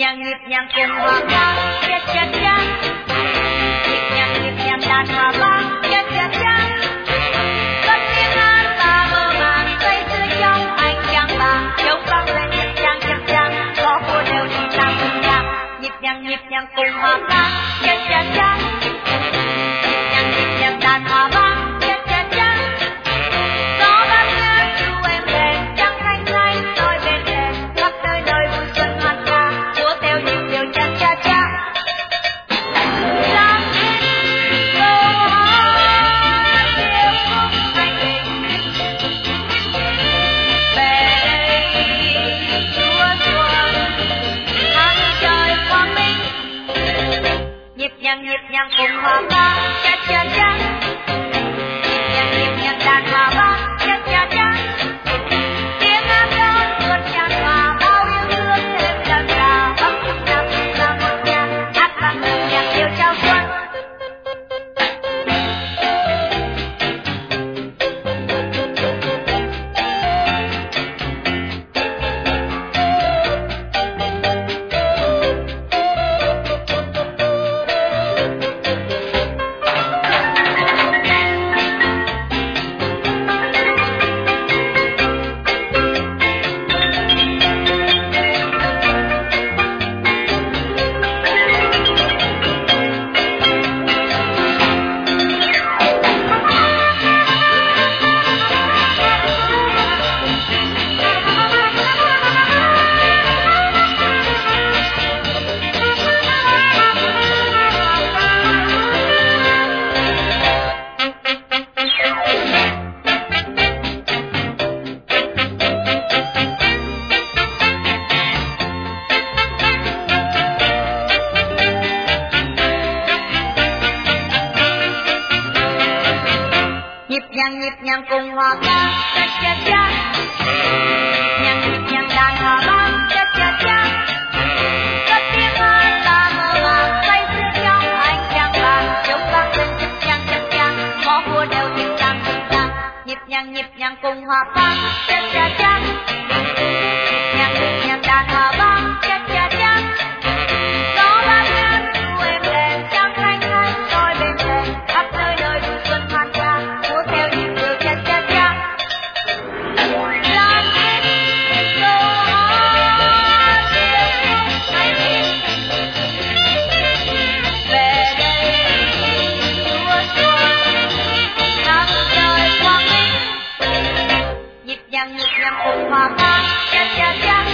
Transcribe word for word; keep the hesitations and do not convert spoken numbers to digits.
nhàng nhịp nhàng cùng hòa ca cha cha cha, nhịp nhàng nhịp nhàng đàn hòa vang cha cha cha, cất tiếng hát ta mơ màng say sưa trong ánh trăng vàng, trống vang lên chập chang chập chang, có cô đều đi tăng cùng nhạc, nhịp nhàng nhịp nhàng cùng hòa ca cha cha cha, nhịp nhàng nhịp nhàng đàn hòa vang cha cha cha, gió bát ngát ru em về trăng thanh thanh tôi bên thềm, khắp nơi nơi vui xuân hoan ca, múa theo nhịp điệu cha cha cha. Giang câu hát điệu khúc thanh bình, về đây chúa xuân tháng trời quang minh, nhịp nhàng nhịp nhàng cùng hòa ca cha cha cha, nhịp nhàng nhịp nhàng đàn hòa vang cha cha cha, tiếng hát đón xuân tràn hòa bao yêu thương thêm đậm đà, bắc trung nam trung ra một nhà hát vang từng nhạc điệu chào xuân. Nhịp nhàng nhịp nhàng cùng hòa ca cha cha cha, nhịp nhàng nhịp nhàng đàn hòa vang cha cha cha, cất tiếng hát ta mơ màng say sưa trong ánh trăng vàng, trống vang lên chập chang chập chang, ngõ phố đều tiếng tang tiếng tang, nhịp nhàng nhịp nhàng cùng hòa ca cha cha cha, nhịp nhàng nhịp nhàng đàn hòa vang cha cha cha, gió bát ngát ru em đềm trăng thanh thanh tôi bên thềm, khắp nơi nơi vui xuân hoan ca, múa theo nhịp điệu cha cha cha. Giang câu hát điệu khúc thanh bình, về đây chúa xuân tháng trời quang minh, nhịp nhàng nhịp nhàng cùng hòa ca cha cha cha.